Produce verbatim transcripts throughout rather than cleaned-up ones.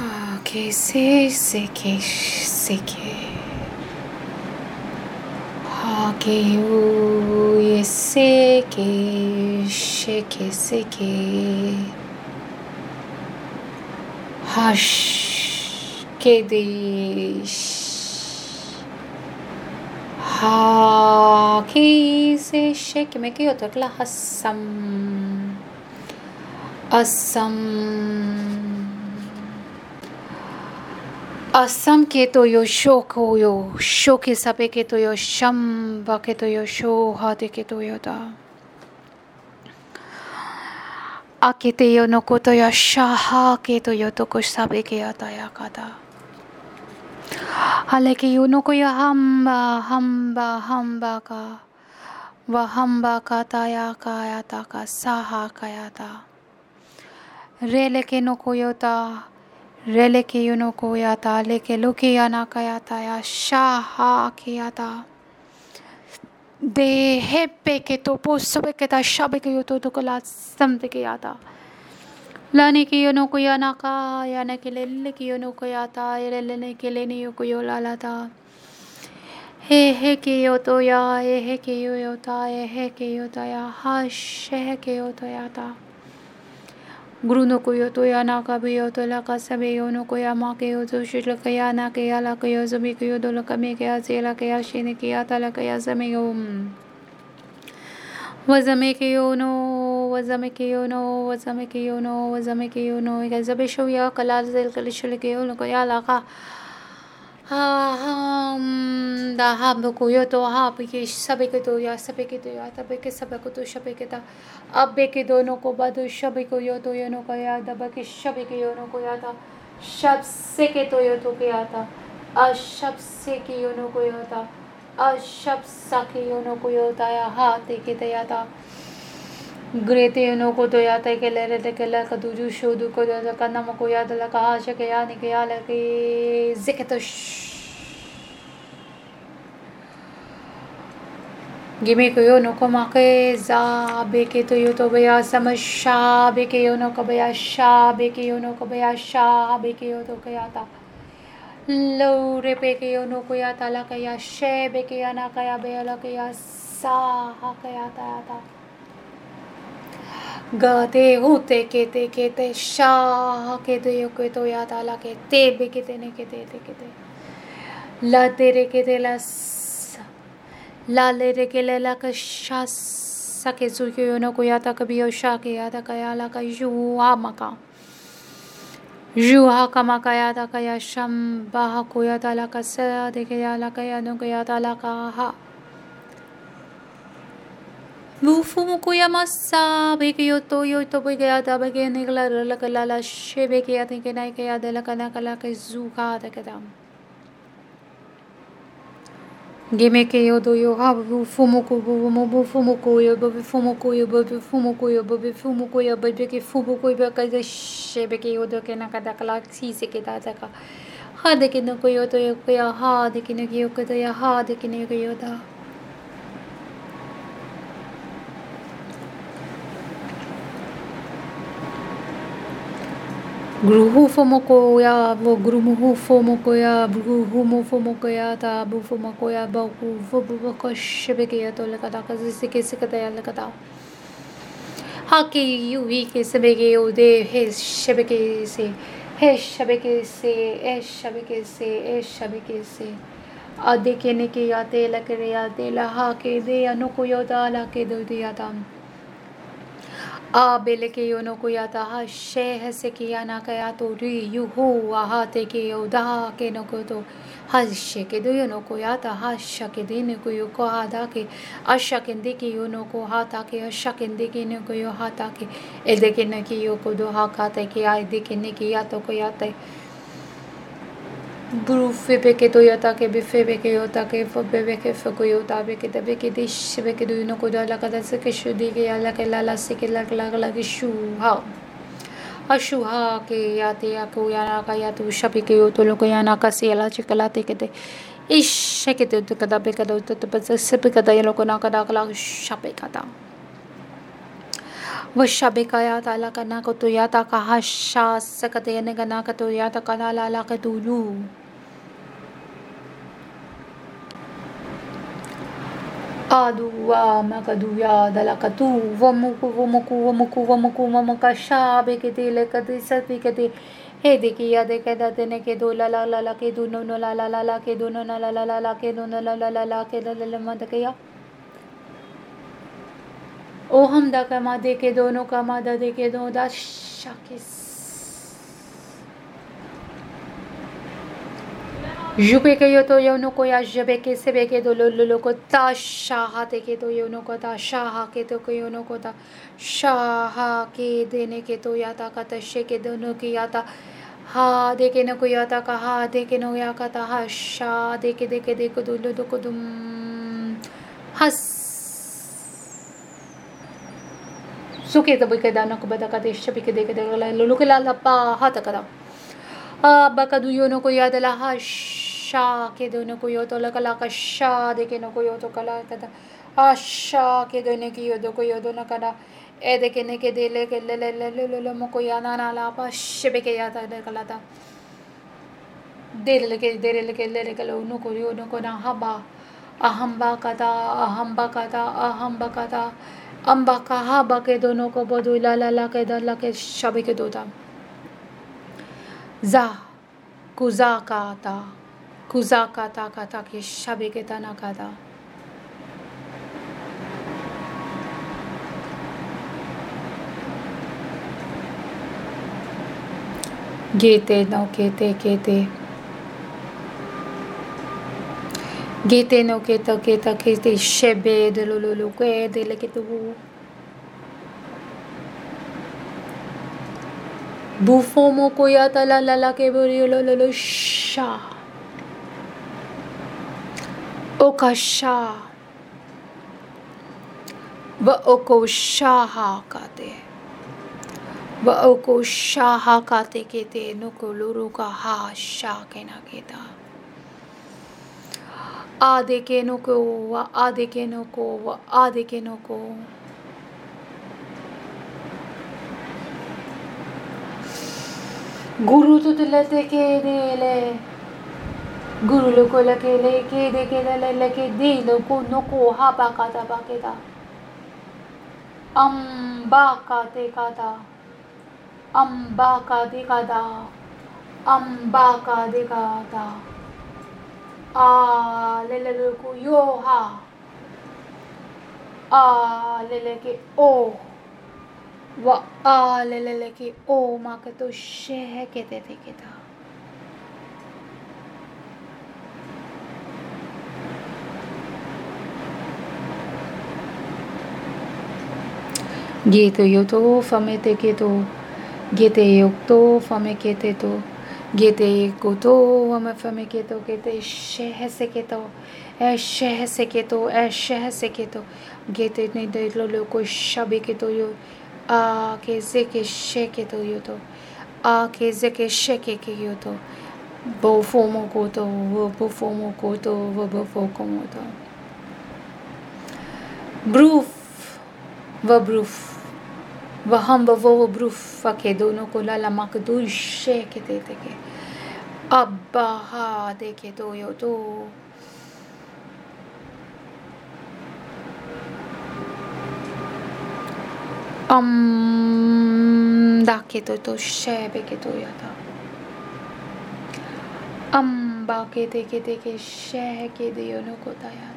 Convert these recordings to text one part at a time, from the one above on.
que se se que se que ha que u se que she que se que hash que de ha que se she que me quedo toda hasam asam Asam ke to yo shoko yo shoke sabe ke to yo shamba ke to yo sho hate ke to yo da akete yo no koto yo shaha ke to yo toko sabe ke ata ya kata hale ke yo no ko ya hamba hamba hamba ka wa hamba kata ya ka ya ta ka saha ka ya ta rele ke no ko yo ta Rele ke yuno koyata, leke loke yana kayata ya shaha kiyata. De hepe ke topo sobe ke ta shabe ke yoto to kola samte ke yata. Lani ke yuno koyana ka, yana ke lele ke yuno koyata, lele ke leni yo koyola lata. He he ke yoto ya, he he ke yota, he he ke yota ya, hash he ke yoto yata. Guru no koyo to ya na ka biyo to la ka sabe yo no koya ma ke yo to shi la ka ya na ke ya la ka yo zami ke yo do la ka me ke ya se la ka ya shi ne ke ya ta la ka ya zami yo wazame ke yo no wazame ke yo no wazame ke yo no wazame ke yo no ga zabe sho ya kala zel kala shi ke yo no ko ya la ka ha um da ha bo koyo to ha pe ke sabe ke to ya sabe ke to ya ta be ke sabe ko to shabe ke ta abbe ke dono ko bado shabe ko yo to yo no ko ya da ba ke shabe ke yo no ko ya ta shab se ke to yo to ke ya ta a shab se ke yo no ko ya ta a shab sa ke yo no ko yo ta ya ha te ke te ya ta grete yo no ko to ya ta ke le re te ke la ka du ju sho du ko da ka na mo ko ya da la ka ha she ke ya ni ke ya la ke zeketo Gime ko yo no ko ma ke za be ke to yo to be ya sama sha be ke yo no ko be ya sha be ke yo no ko be ya sha be ke yo to ke ya ta lo re pe ke yo no ko ya ta la ka ya she be ke ya na ka ya be ya la ka ya sa ha ka ya ta ya ta ga te hu te ke te ke te sha ha ke te yo ke to ya ta la ke te be ke te ne ke te te ke te la te re ke te la La le re ke le la ka sha sa ke zu yo no ko ya ta ka bi yo sha ke ya ta ka ya la ka ju ha ma ka ju ha ka ma ka ya ta ka ya sham ba ha ko ya ta la ka sa de ke ya la ka ya no ko ya ta la ka ha Lu fu mo ko ya ma sa be ke yo to yo to be ke ya ta be ke ne la la ka la la she be ke ya te ke na ke ya de la ka na ka la ka zu ka ta ke dam Gime ke yo do yo ha bu fumo ko bu mo bu fumo ko yo bu fumo ko yo bu fumo ko yo bu fumo ko yo bu ke fumo ko yo ka de she be ke yo do ke na ka da kala si se ke da da ka ha de ke no ko yo to yo ko ya ha de ke no yo ko to ya ha de ke no ko yo da Guru hu fomo ko ya bo guru mu hu fomo ko ya guru hu mu fomo ko ya ta bu fomo ko ya ba hu fu bu bu ko shebe ke ya to la ka da ka se ke se ka ta ya la ka da ha ke yu hi ke se be ke yo de he shebe ke se he shebe ke se e shebe ke se e shebe ke se a de ke ne ke ya te la ke re ya de la ha ke de ya no ko yo da la ke do de ya ta A bele ke yo no ko ya ta ha she he se ke ya na ka ya to ri yu hu a ha te ke yo da ke no ko to ha she ke do yo no ko ya ta ha sha ke de ne ko yo ko ha da ke a sha ke de ke yo no ko ha ta ke a sha ke de ke ne ko yo ha ta ke e de ke ne ke yo ko do ha ka te ke ai de ke ne ke ya to ko ya te Buru fe be ke to ya ta ke be fe be ke yo ta ke fo be be ke fo ko yo ta be ke te be ke de she be ke do yo no ko da la ka da se ke shu de ke ya la ke la la se ke la la la ke shu ha a shu ha ke ya te ya ko ya na ka ya tu sha be ke yo to lo ko ya na ka se la che ka la te ke te ish ke te ka da be ka do te te se be ka da ya lo ko na ka da ka la sha be ka da Washabikaya talaka na kutuyata kahasha sakatene gana katuyata kanala katulu. Aduwa makaduya dalakatu vamuku vamuku vamuku vamuku vamakasha bekete lekate sapikete he dekiya dekada tene ke do la la la la ke do no no la la la la ke do no na la la la la ke do no la la la la ke la la la madakaya ओ हम दा कमा दे के दोनों कमा दा दे के दो दा शाकिस जुबे के यो तो यो नो को या जबे के सेबे के दो लो लो लो को ता शाहा दे के तो यो नो को ता शाहा के तो को यो नो को ता शाहा के देने के तो या ता का तशे के दोनों की या ता हा दे के नो को या ता का हा दे के नो या का ता हा शा दे के दे के दे को दो लो दो को दुम हस सुके तो बिके दाना को बता का देश बिके दे के दे लो के ला ला पा हाथ करा आ बका दु यो नो को याद ला हा शा के दोनों को यो तो लगा ला का शा दे के नो को यो तो कला कदा आ शा के दोनों की यो दो को यो दो ना करा ए दे के ने के दे ले के ले ले ले ले ले मो को या ना ना ला पा शबे के याद दे कला ता दे ले के दे ले के ले ले के लो नो को यो नो को ना हबा अहंबा कदा अहंबा कदा अहंबा कदा अम्बा कहा बके दोनों को बदू ला ला ला के दा ला के शबे के दो ता जा कुजा काता कुजा काता काता के शबे के तना काता गेते नो केते केते गेते नो केता केता केते Shabe de lo lo lo que de le que tu bufomo koyata la la la ke bori lo lo lo sha okasha va oko shaha kate va oko shaha kate kete no ko luru ka ha sha ke na keta आधे के no को व आधे के no को व आधे के नो को गुरु तो दिलते के दे ले गुरु लो को लके ले के दे के ले लके दे लो को नो को हा बा का ता बा के ता अम बा का ते का ता अम बा का दे का ता अम बा का दे का ता आ ले ले ले को यो हा आ ले ले के ओ व आ ले ले ले के ओ मा के तो शे है के ते ते के था ये तो यो तो फमे ते के तो ये ते यो तो फमे के ते तो गेते कोतो वम फमे केतो गेते शह से केतो ए शह से केतो ए शह से केतो गेते ने दे लो लो को शबे केतो यो आ के जे के शे केतो यो तो आ के जे के शे के के यो तो बो फोमो कोतो वो बो फोमो कोतो वो बो फो कोमो तो ब्रूफ वो ब्रूफ वहम वो ब्रूफ के दोनों को लाला मकदूर शे के देते के अब्बा हा देखे तो यो तो अम दाके तो तो शे बे के तो या था अम बाके देखे देखे शे के दे यो नो को ताया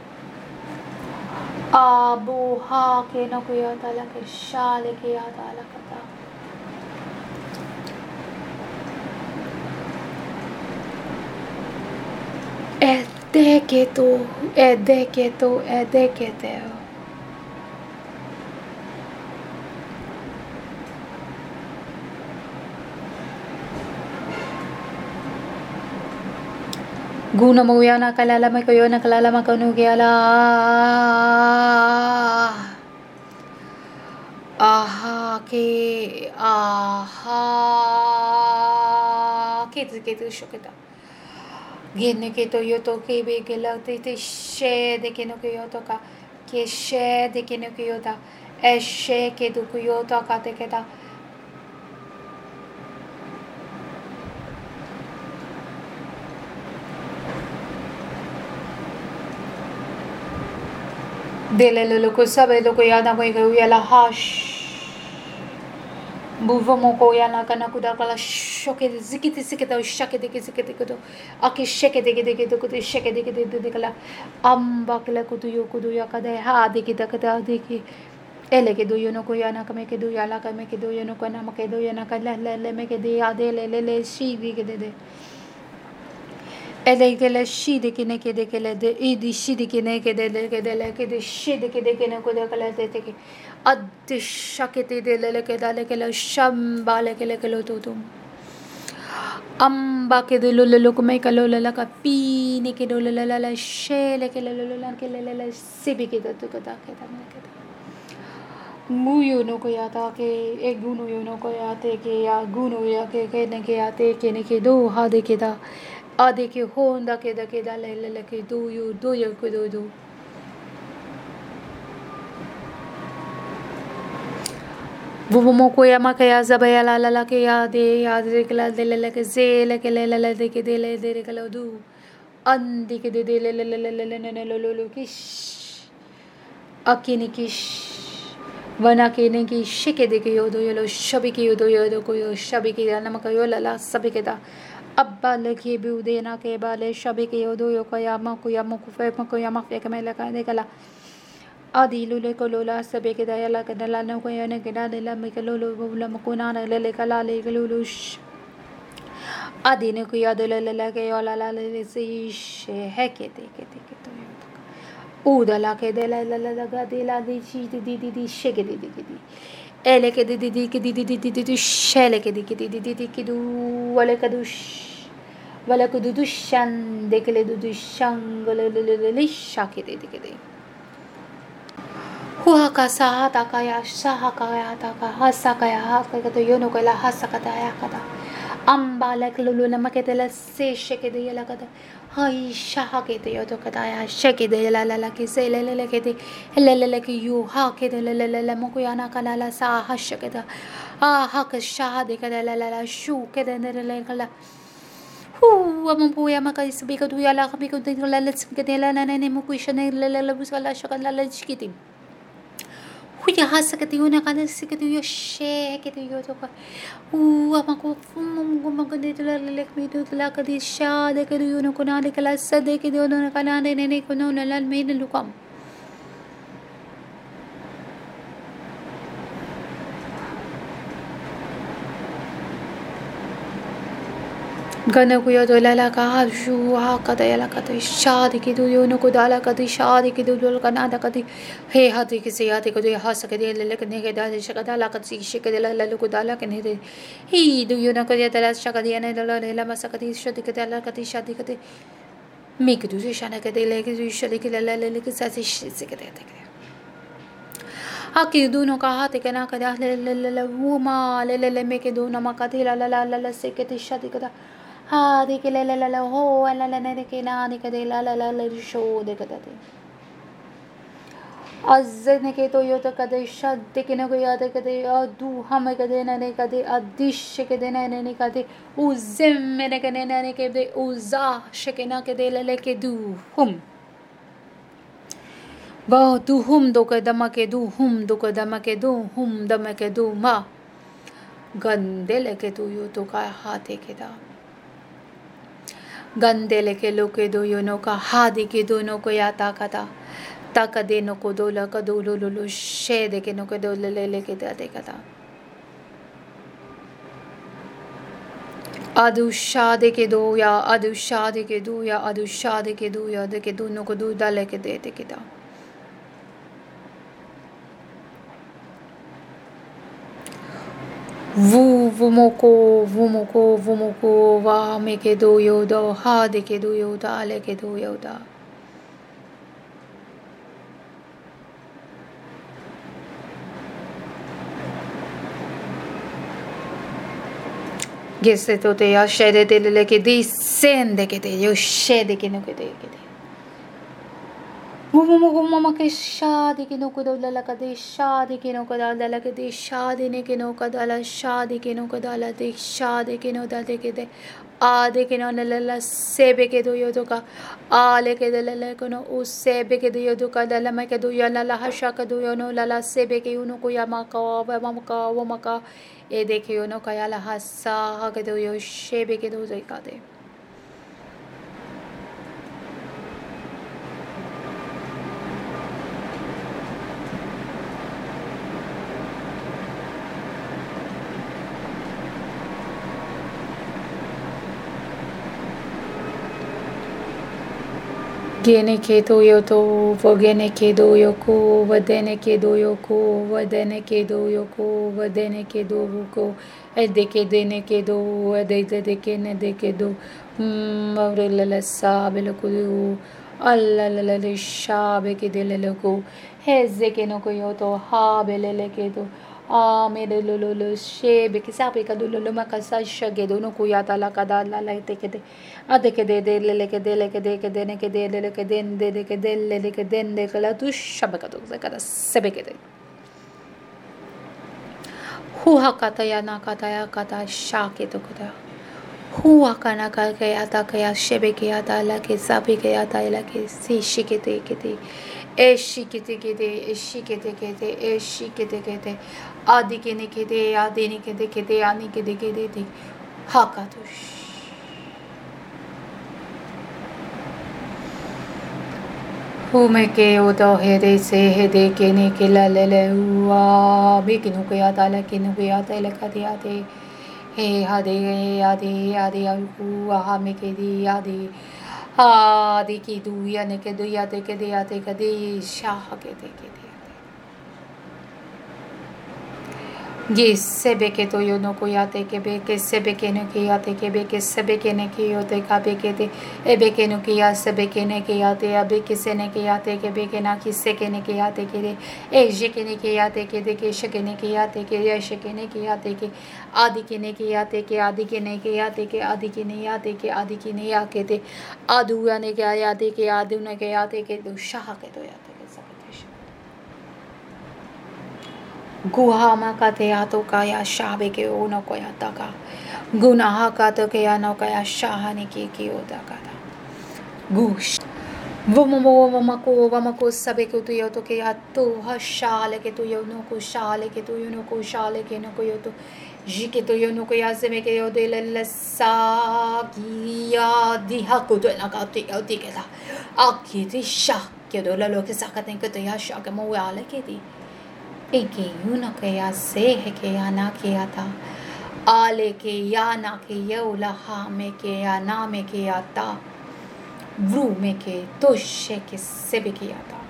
आबू हा के नो को याद आला के शाले के याद आला कता एदे के तो एदे के तो एदे के ते Guna mo yan nakalala mo kayo nakalala mo kanu kayala aha ke aha ke ke to shoketa gene ke to yo to ke be ke la te te she de ke no ke yo to ka ke she de ke no ke yo ta Eshe ke du kuyo to kate keda. Dele lo ko sabe lo ko yana ko yala hash. Buvo mo ko yana kana kuda kala shoke zikiti zikita shake de zikiti kudo. Aki shake de de de kudo shake de de de kala. Amba kala kudo yo kudo ya kada ha de kita kada de ki. Ele ke do yo no ko yana kame ke do yala kame ke do yo no ko na ke do yana kala le le me ke de ade le le le shi de ke de de. Ele ke le shi de ke ne ke de ke le de i di shi de ke ne ke de le ke de le ke de shi de ke de ke ne ko de kala de te ke. Addi shakiti de le ke da le ke le shamba le ke le ke lo to tum. Amba ke de lo le lo ko me ka lo le la ka pi ni ke do le la la she le ke le lo la ke le le le sibi ke da to ka da ke da me ke da. Muyo no ko ya ta ke e guno yo no ko ya te ke ya guno ya ke ke ne ke ya te ke ne ke do ha de ke da ade ke honda ke da ke da le le le ke do yo do yo ko do do. Vumo ko ya ma ke ya zaba ya la la la ke ya de ya de ke la de le le ke ze le ke le le le de ke de le de ke lo do andi ke de de le le le le le le le lo lo lo kish akini kish wana ke ne ki shike de ke yo do yo lo shabi ke yo do yo do ko yo shabi ke na ma ka yo la la sabi ke da abba le ke bi ude na ke ba le shabi ke yo do yo ko ya ma ko ya ma ko fe ma ko ya ma fe ke me la ka de kala adi lu le ko lo la sabi ke da ya la ka da la no ko ya ne ke da de la me ke lo lo la ma ko na na le le ka la le ke lo lo adi ne ko ya de le le ke yo la la le se she he ke de ke de ke to yo Uda la che de la la la la ga de la di ci di di di di shake di di di ele che di di di che di di di di di di shele che di che di di di di che du wale che du wale che du du shan de che le du du shang le le le le shake di di che di huha ka sa ta ka ya sa ha ka ya ta ka ha sa ka ya ha ka to yo no ko la ha sa ka ta ya ka ta amba le che lu la ma che de la se shake di la ka ta Hai shaha ke te yo to kata ya shake de la la la ke se le le le ke te le le le ke you ha ke de le le le le mo ko yana ka la la sa ha shake da ah ha ke shaha de ka la la la shu ke de ne le ka la hu amon po ya ma ka isbi ka du ya la ka bi ko de la la ke de la na ne mo ko isha ne le le le bus la shaka la la chikiti huya hasa ke te yo na ka de se ke te yo she ke te yo to ka u ama ko fum mo ma ka de la le me do la ka di sha de ke yo no ko na de ka la sa de ke do no ka na ne ne ko no na la me ne lu kam Gana ko yo la la ka shu ha ka da la ka de sha de ke do yo no ko da la ka di sha de ke do lo ka na da ka di he ha de ke se ya de ko de ha sa ke de le le ke ne ke da de sha ka da la ka si she ke de la la ko da la ke ne de hi do yo no ko de da la sha ka de ne da la la ma sa ka di sha de ke da la ka di sha de ke de mi ke do sha na ke de le ke do sha de ke la la le ke sa se se ke de de Aki do no ka ha te ke na ka da le le le wo ma le le le me ke do na ma ka de la la la la se ke de sha de ke da ha de ke la la la la ho la la ne ke na de ke de la la la la sho de ke de az ne ke to yo to ka de sha de ke na ko ya de ke de du ham ke de na ne ka de adish ke de na ne ka de u zem ne ke ne ne ke de u za she ke na ke de la le ke du hum ba du hum do ke da ma ke du hum do ke da ma ke du hum da ma ke du ma gandele ke tu yo to ka ha te ke da Gandele ke lo ke do yo no ka ha de ke do no ko ya ta ka ta ta ka de no ko do la ka do lo lo lo she de ke no ko do le le le ke da de ka ta adu sha de ke do ya adu sha de ke do ya adu sha de ke do ya de ke do no ko do da le ke de de ke da Vu vumoko vumoko vumoko va me ke do yo do ha de ke do yo da le ke do yo da Gese to te ya she de le ke di sen de ke de yo she de ke no ke de ke de Mama ke shadi ke no kodala la ka de shadi ke no kodala la ka de shadi ne ke no kodala shadi ke no kodala de shadi ke no da de ke de a de ke no la la la sebe ke do yo do ka a le ke de la la ko no u sebe ke do yo do ka da la ma ke do yo la la hasha ka do yo no la la sebe ke uno ko ya ma ka wa ma ka wa ma ka e de ke yo no ka ya la hasa ha ke do yo shebe ke do zo ka de Gene ke do yo to, vogene ke do yo ko, vadene ke do yo ko, vadene ke do yo ko, vadene ke do ko, ede ke dene ke do, ede de ke ne de ke do, hmm, avre la la sa be lo ko do, alla la la le sha be ke de le lo ko, heze ke no ko yo to, ha be le le ke do. Ah, me de lo lo lo she be ke sa be ka do lo lo ma ka sa sha ge do no ko ya ta la ka da la la te ke de a de ke de de le le ke de le ke de ke de ne ke de le le ke de de de ke de le le ke de de ke la tu sha be ka do za ka da se be ke de hu ha ka ta ya na ka ta ya ka ta sha ke to ka da hu ha ka na ka ke ya ta ke ya she be ke ya ta la ke sa be ke ya ta la ke si shi ke te ke te e shi ke te ke te e shi ke te ke te e shi ke te ke te adi ke ne ke te adi ne ke te ke te ani ke te ke te ha ka to Hume ke o to he de se he de ke ne ke la le le ua be ke no ke ya ta la ke no ke ya ta la ka te ate he ha de he ya de ya de ya ua ha me ke di ya de ha de ki du ya ne ke du ya de ke de ya de ke de sha ha ke de ke de Ye sebe ke to yo no ko ya te ke be ke sebe ke no ke ya te ke be ke sebe ke ne ke yo te ka be ke te e be ke no ke ya sebe ke ne ke ya te a be ke se ne ke ya te ke be ke na ki se ke ne ke ya te ke de e je ke ne ke ya te ke de ke she ke ne ke ya te ke ya she ke ne ke ya te ke adi ke ne ke ya te ke adi ke ne ke ya te ke adi ke ne ya te ke adi ke ne ya ke te adu ya ne ke ya te ke adu ne ke ya te ke du sha ke to ya te ke sa Guha maka te ato kaya shabe ke ono koya taka. Guna haka to ke ano kaya shahani ki ki o taka da. Gush. Vomo vamako vamako sabe ke tu yo to ke ato ha shale ke tu yo no ko shale ke tu yo no ko shale ke no ko yo to. Jike to yo no ko ya se me ke yo de le le sa ki ya di hako to na ka te yo ti ke da. Aki ti sha ke do la lo ke sa ka ten ke to ya sha ke mo ya le ke di. Eke yuna ke ya se he ke ya na ke ya ta ale ke ya na ke yo la ha me ke ya na me ke ya ta vru me ke to she ke sebe ke ya ta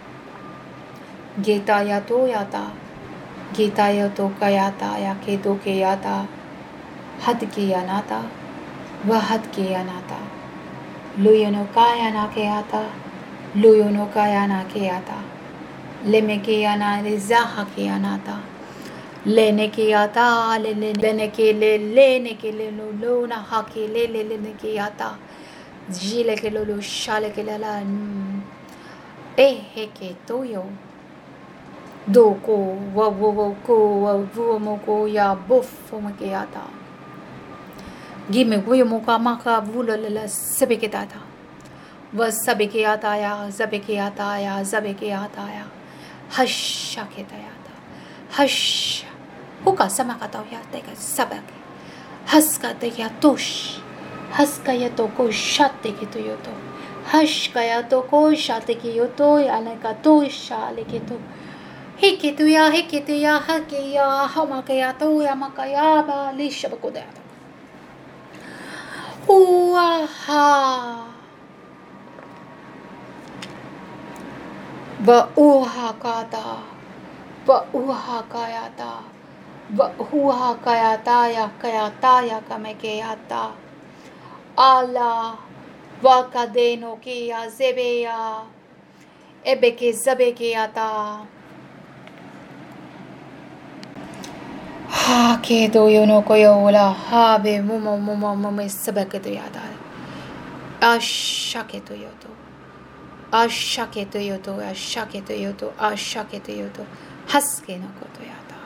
geta ya to ya ta geta ya to ka ya ta ya ke to ke ya ta hat ke ya na ta va hat ke ya na ta lo yo no ka ya na ke ya ta lo yo no ka ya na ke ya ta le me ke ya na le zaha ke ya na ta le ne ke ya ta le le le ne ke le le ne ke le lo lo na ha ke le le le ne ke ya ta ji le ke lo lo sha le ke la la e he ke to yo do ko wa wo wo ko wa vu mo ko ya bof mo ke ya ta gi me wo yo mo ka ma ka vu lo la sebe ke ta ta wa sebe ke ya ta ya zabe ke ya ta ya zabe ke ya ta ya Hasha ke tayata. Hasha. Huka sama ka tau ya teka sabake. Haska te ya tosh. Haska ya to ko shate ke to yoto. Hashka ya to ko shate ke yoto ya ne ka to shale ke to. Hike tu ya hike tu ya hake ya hama ke ya to ya maka ya ba lisha ba ko da. Uaha. Ba uha kata, ba uha kayata, ba uha kayata ya kayata ya kamekeyata. Ala wakadeno ki ya zebeya, ebeke zabekeyata. Ha ke do yo no koyo la ha be mumo mumo mumo sabeketo yata. Asha ke to yoto. あっしゃけとよと、あっしゃけとよと、あっしゃけとよと、はすけのことやた。